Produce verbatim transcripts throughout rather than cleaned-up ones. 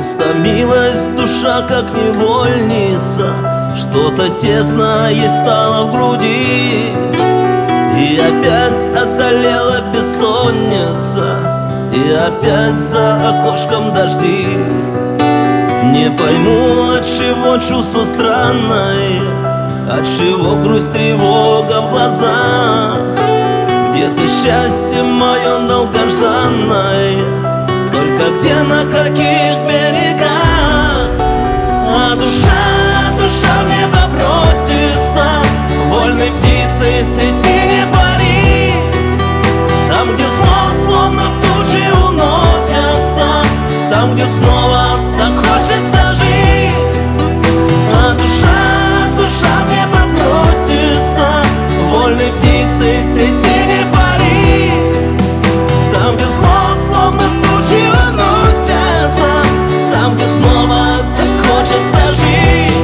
Истомилась душа, как невольница, что-то тесное ей стало в груди. И опять одолела бессонница, и опять за окошком дожди. Не пойму, от чего чувство странное, от чего грусть, тревога в глазах. Где-то счастье мое долгожданное, только где, на каких берегах? А душа, душа в небо бросится, вольной птицей среди не парить. Там, где зло словно тучи уносятся, там, где снова так хочется жить. А душа, душа в небо бросится, вольной птицей среди не парить. Там, где зло словно тучи уносятся, там, где снова так хочется жить.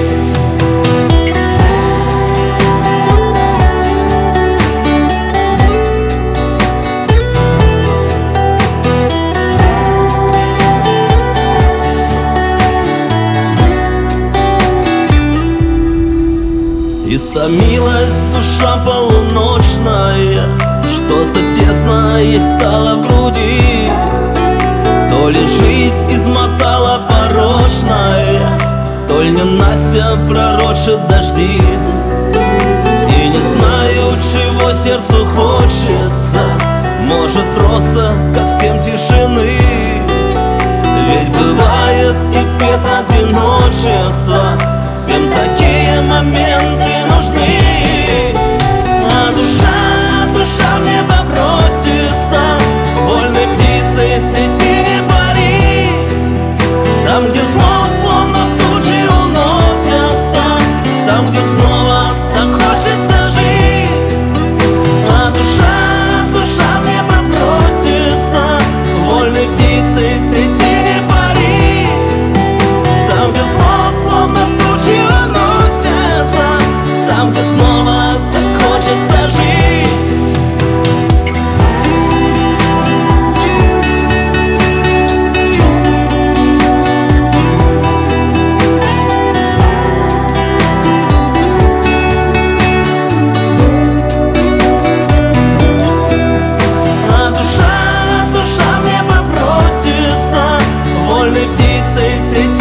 Истомилась душа полуночная, что-то тесное ей стало в груди. То ли жизнь измотала порочная, то ли ненастье пророчит дожди. И не знаю, чего сердцу хочется, может просто, как всем, тишины. Ведь бывает и в цвет одиночества всем такие моменты нужны. А душа, душа в небо бросится, вольной птицей среди не парить. Там, где зло словно тучи уносятся, там, где снова так хочется жить. А душа, душа в небо бросится, вольной птицей среди не парить. Там, где зло словно тучи уносятся, там, где снова так хочется жить. А душа, душа в небо бросится, вольной птицей среди